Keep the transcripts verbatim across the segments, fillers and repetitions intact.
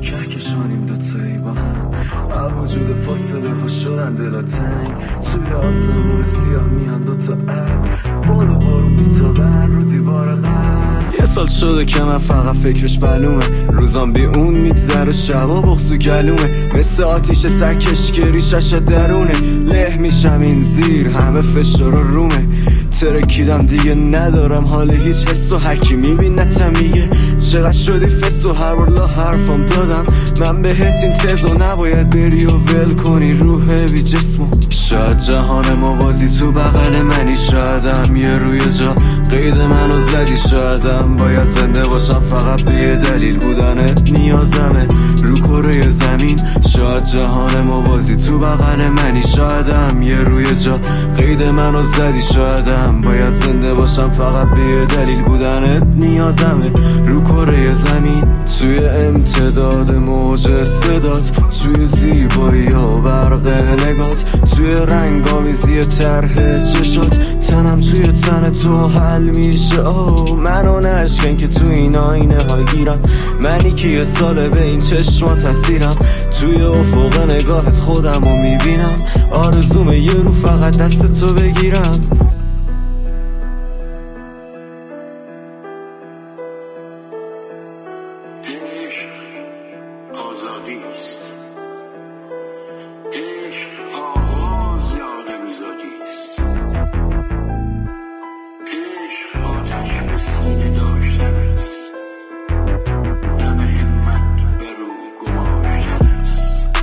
کهکشانیم دوتایی با هم، از وجود فاصله ها شدن دلا تنگ، توی آسمون سیاه میان دوتا ابر، بال و بارون میتابن رو دیوار قلب. یه سال شده که من فقط فکرش معلومه، روزان بی اون میگذره شبا بغض و گلومه، مثل آتیش سرکشگری شش درونه، له میشم این زیر همه فشار و رومه، ترکیدم دیگه ندارم حال هیچ حس و هرکی میبینتم میگه چقدر شدی فس و هر بار لا حرفم دادم من بهت این تزو نباید بری و ول کنی روح بی جسمو. شاید جهان موازی تو بغل منی، شایدم یه روی جا قید منو زدی، شایدم باید زنده باشم فقط به یه دلیل بودنت نیازمه رو کره زمین. شاید جهان موازی تو بغل منی، شایدم یه روی جا قید منو زدی، شایدم باید زنده باشم فقط به یه دلیل بودنت نیازمه رو کره زمین. توی امتداد موج صدات، توی زیبایی ها برق نگات، توی رنگامیزی طرح چشات، تنم توی تن تو حل میشه. آه منو نشکن که تو این آینه های گیرم، منی که یه ساله به این چشما تاثیرم، توی افق نگاهت خودم رو میبینم، آرزومه یه رو فقط دست تو بگیرم. عشق آزادی است، عشق آغاز آدمیزادی است، عشق آتش به سینه داشتن است، دم همت بر او گماشتن است،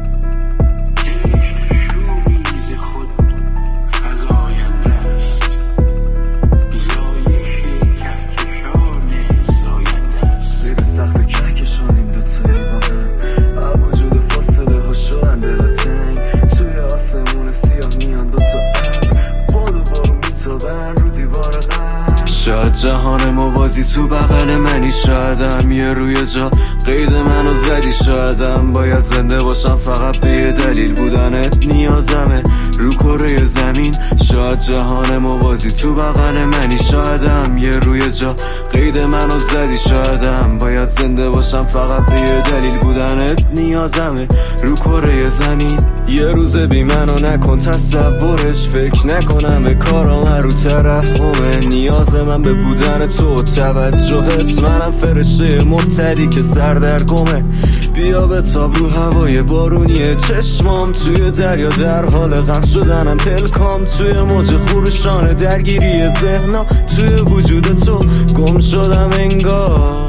عشق شوری ز خود فزاینده است، زایش کهکشان زاینده است. زیر سقف کهکشانیم دوتایی با هم، از وجود فاصله ها شدن دلا تنگ، توی آسمون سیاه میان دوتا ابر، بال و بارون میتابن رو دیوار قلب. شاید جهان موازی تو بغل منی، شایدم یه روی جا قید منو زدی، شایدم باید زنده باشم فقط به یه دلیل بودنت نیازمه رو کره زمین. شاید جهان موازی تو بغل منی، شایدم یه روی جا قید منو زدی، شایدم باید زنده باشم فقط به یه دلیل بودنت نیازمه رو کره زمین. یه روز بی منو نکن تصورش، فکر نکنم به کارام رو ترحمه، نیاز من به بودن تو توجهت، منم فرشته مبتدی که سر در گمه، بیا به تاب رو هوای بارونی چشمام، توی دریا در حال غرق شدنم پلکام، توی موج خروشان درگیری ذهنا، توی وجود تو گم شدم انگار.